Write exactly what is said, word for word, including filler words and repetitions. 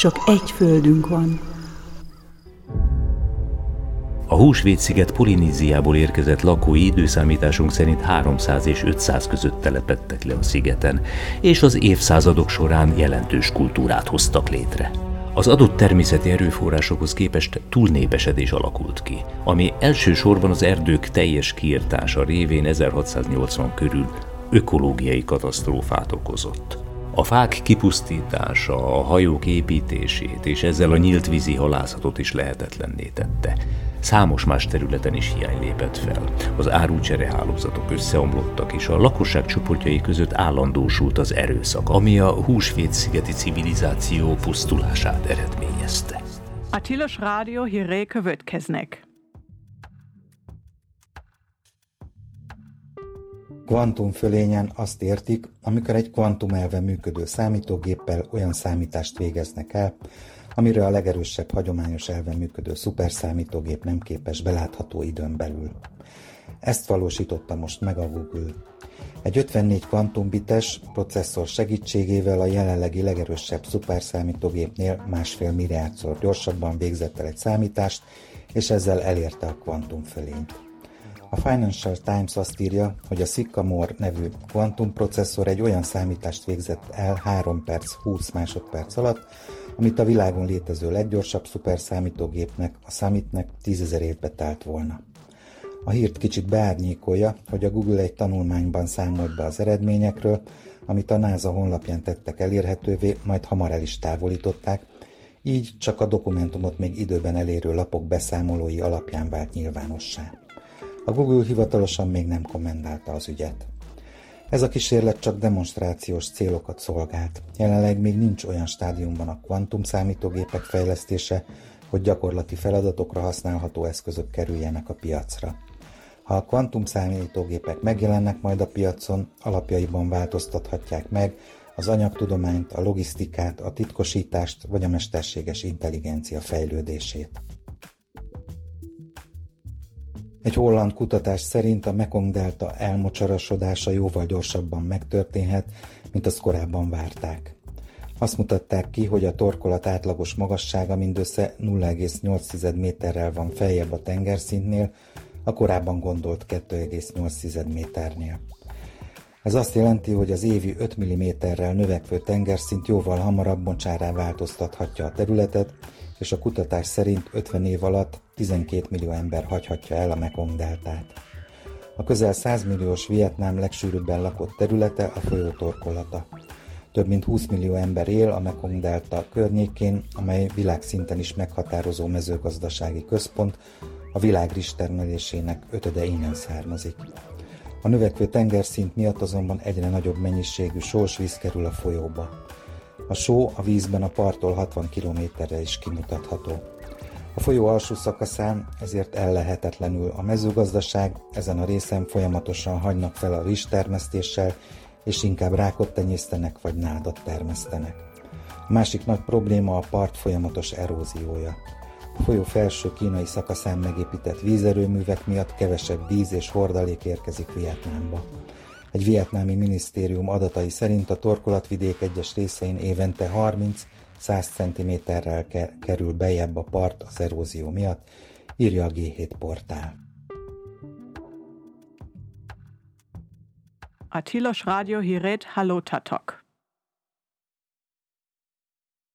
csak egy földünk van. A Húsvét-sziget Polinéziából érkezett lakói időszámításunk szerint háromszáz és ötszáz között telepedtek le a szigeten, és az évszázadok során jelentős kultúrát hoztak létre. Az adott természeti erőforrásokhoz képest túlnépesedés alakult ki, ami elsősorban az erdők teljes kiirtása révén ezerhatszáznyolcvan körül ökológiai katasztrófát okozott. A fák kipusztítása, a hajók építését és ezzel a nyíltvízi halászatot is lehetetlenné tette. Számos más területen is hiány lépett fel. Az árucserehálózatok összeomlottak, és a lakosság csoportjai között állandósult az erőszak, ami a Húsvét-szigeti civilizáció pusztulását eredményezte. A Tilos Rádió hírei következnek. Kvantumfölényen azt értik, amikor egy kvantumelven működő számítógéppel olyan számítást végeznek el, amire a legerősebb hagyományos elven működő szuperszámítógép nem képes belátható időn belül. Ezt valósította most meg a Google. Egy ötvennégy kvantumbites processzor segítségével a jelenlegi legerősebb szuperszámítógépnél másfél milliárdszor gyorsabban végzett el egy számítást, és ezzel elérte a kvantumfölényt. A Financial Times azt írja, hogy a Sycamore nevű kvantumprocesszor egy olyan számítást végzett el három perc húsz másodperc alatt, amit a világon létező leggyorsabb szuperszámítógépnek, a Summitnek tízezer évbe telt volna. A hírt kicsit beárnyékolja, hogy a Google egy tanulmányban számolt be az eredményekről, amit a NASA honlapján tettek elérhetővé, majd hamar el is távolították, így csak a dokumentumot még időben elérő lapok beszámolói alapján vált nyilvánossá. A Google hivatalosan még nem kommentálta az ügyet. Ez a kísérlet csak demonstrációs célokat szolgált. Jelenleg még nincs olyan stádiumban a kvantum számítógépek fejlesztése, hogy gyakorlati feladatokra használható eszközök kerüljenek a piacra. Ha a kvantum számítógépek megjelennek majd a piacon, alapjaiban változtathatják meg az anyagtudományt, a logisztikát, a titkosítást vagy a mesterséges intelligencia fejlődését. Egy holland kutatás szerint a Mekong-delta elmocsarasodása jóval gyorsabban megtörténhet, mint azt korábban várták. Azt mutatták ki, hogy a torkolat átlagos magassága mindössze nulla egész nyolc méterrel van feljebb a tengerszintnél, a korábban gondolt kettő egész nyolc méternél. Ez azt jelenti, hogy az évi öt milliméterrel növekvő tengerszint jóval hamarabb mocsárá változtathatja a területet, és a kutatás szerint ötven év alatt tizenkét millió ember hagyhatja el a Mekong-deltát. A közel száz milliós Vietnám legsűrűbben lakott területe a folyó torkolata. Több mint húsz millió ember él a Mekong-delta környékén, amely világszinten is meghatározó mezőgazdasági központ, a világ rizstermelésének ötöde innen származik. A növekvő tengerszint miatt azonban egyre nagyobb mennyiségű sós víz kerül a folyóba. A só a vízben a parttól hatvan kilométerre is kimutatható. A folyó alsó szakaszán ezért ellehetetlenül a mezőgazdaság, ezen a részen folyamatosan hagynak fel a rizstermesztéssel, és inkább rákot tenyésztenek vagy nádat termesztenek. A másik nagy probléma a part folyamatos eróziója. A folyó felső kínai szakaszán megépített vízerőművek miatt kevesebb víz és hordalék érkezik Vietnámba. Egy vietnámi minisztérium adatai szerint a torkolatvidék egyes részein évente harminc-száz centiméterrel kerül bejebb a part az erózió miatt, írja a gé hét portál. A Tilos Rádió híret Hallótatok.